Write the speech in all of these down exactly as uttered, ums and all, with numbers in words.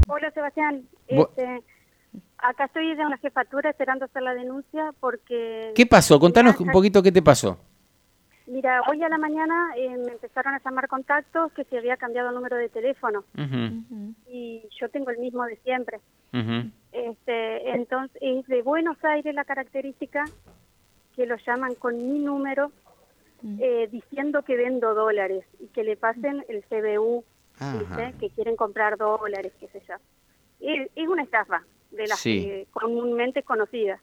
Hola, Sebastián. Este, acá estoy de una jefatura esperando hacer la denuncia porque... ¿Qué pasó? Contanos un poquito qué te pasó. Mira, hoy a la mañana eh, me empezaron a llamar contactos que se había cambiado el número de teléfono. Uh-huh. Y yo tengo el mismo de siempre. Uh-huh. Este, entonces, es de Buenos Aires la característica que lo llaman con mi número eh, diciendo que vendo dólares y que le pasen el C B U, ¿viste? Que quieren comprar dólares, qué sé yo. Es, es una estafa de las sí. que comúnmente conocidas.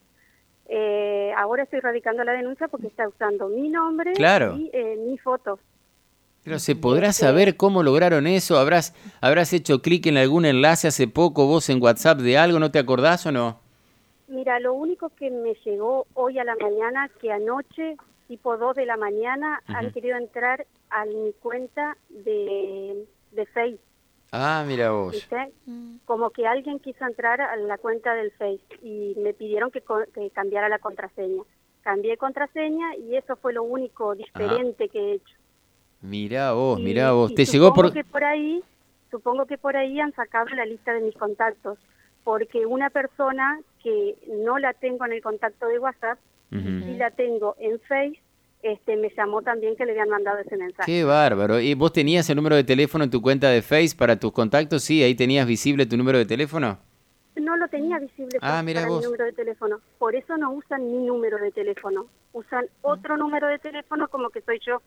Eh, ahora estoy radicando la denuncia porque está usando mi nombre claro. y eh, mis fotos. Pero ¿se podrá saber cómo lograron eso? ¿Habrás, habrás hecho clic en algún enlace hace poco vos en WhatsApp de algo? ¿No te acordás o no? Mira, lo único que me llegó hoy a la mañana, que anoche, tipo dos de la mañana, uh-huh. han querido entrar a mi cuenta de, de Facebook. Ah, mira vos. ¿Viste? Como que alguien quiso entrar a la cuenta del Face y me pidieron que, que cambiara la contraseña. Cambié contraseña y eso fue lo único diferente Ajá. que he hecho. Mirá vos, y, mirá vos. Y ¿Te llegó por...? Que por ahí, supongo que por ahí han sacado la lista de mis contactos, porque una persona que no la tengo en el contacto de WhatsApp, uh-huh. y la tengo en Face, este, me llamó también que le habían mandado ese mensaje. ¡Qué bárbaro! ¿Y vos tenías el número de teléfono en tu cuenta de Face para tus contactos? Sí, ahí tenías visible tu número de teléfono. No lo tenía visible ah, para vos. mi número de teléfono. Por eso no usan mi número de teléfono. Usan otro número de teléfono como que soy yo.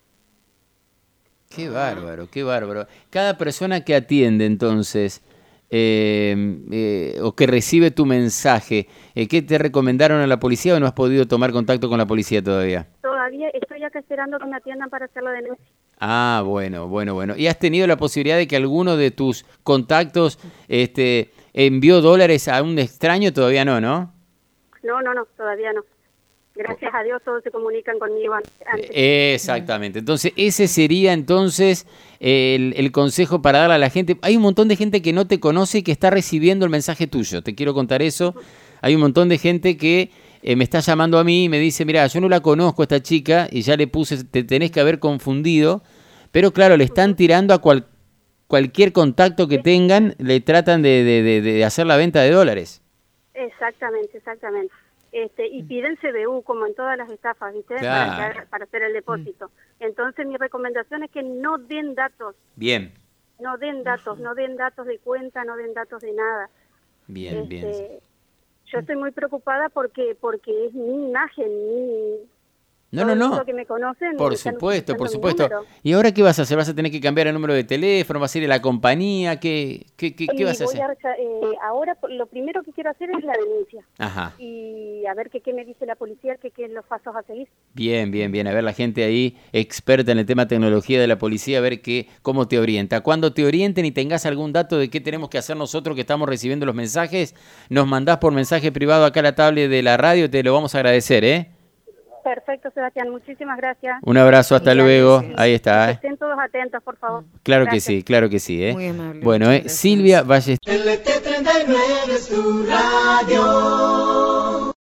¡Qué bárbaro, qué bárbaro! Cada persona que atiende, entonces, eh, eh, o que recibe tu mensaje, eh, ¿qué te recomendaron a la policía o no has podido tomar contacto con la policía todavía? Todavía estoy acá esperando que me atiendan para hacer la denuncia. Ah, bueno, bueno, bueno. ¿Y has tenido la posibilidad de que alguno de tus contactos este, envió dólares a un extraño? Todavía no, ¿no? No, no, no, todavía no. Gracias a Dios todos se comunican conmigo antes. Exactamente. Entonces, ese sería entonces el, el consejo para darle a la gente. Hay un montón de gente que no te conoce y que está recibiendo el mensaje tuyo. Te quiero contar eso. Hay un montón de gente que eh, me está llamando a mí y me dice, mira, yo no la conozco a esta chica y ya le puse, te tenés que haber confundido. Pero claro, le están tirando a cual, cualquier contacto que tengan, le tratan de, de, de, de hacer la venta de dólares. Exactamente, exactamente. Este, y piden C B U, como en todas las estafas, ¿viste? Claro. Para, para hacer el depósito. Entonces, mi recomendación es que no den datos. Bien. No den datos, no den datos de cuenta, no den datos de nada. Bien, este, bien. Yo estoy muy preocupada porque porque es mi imagen, mi... No, no, no. Que me conocen, por supuesto, por supuesto. ¿Y ahora qué vas a hacer? ¿Vas a tener que cambiar el número de teléfono? ¿Vas a ir a la compañía? ¿Qué, qué, qué, qué vas a hacer? A, eh, ahora lo primero que quiero hacer es la denuncia. Ajá. Y a ver qué, qué me dice la policía, qué, qué los pasos a seguir. Bien, bien, bien. A ver la gente ahí, experta en el tema tecnología de la policía, a ver qué, cómo te orienta. Cuando te orienten y tengas algún dato de qué tenemos que hacer nosotros que estamos recibiendo los mensajes, nos mandás por mensaje privado acá a la tablet de la radio, te lo vamos a agradecer, ¿eh? Perfecto, Sebastián, muchísimas gracias. Un abrazo, hasta luego. Ahí está. ¿eh? Estén todos atentos, por favor. Claro gracias. que sí, claro que sí. ¿eh? Muy amable. Bueno, eh, Silvia Ballester. L T treinta y nueve es tu radio.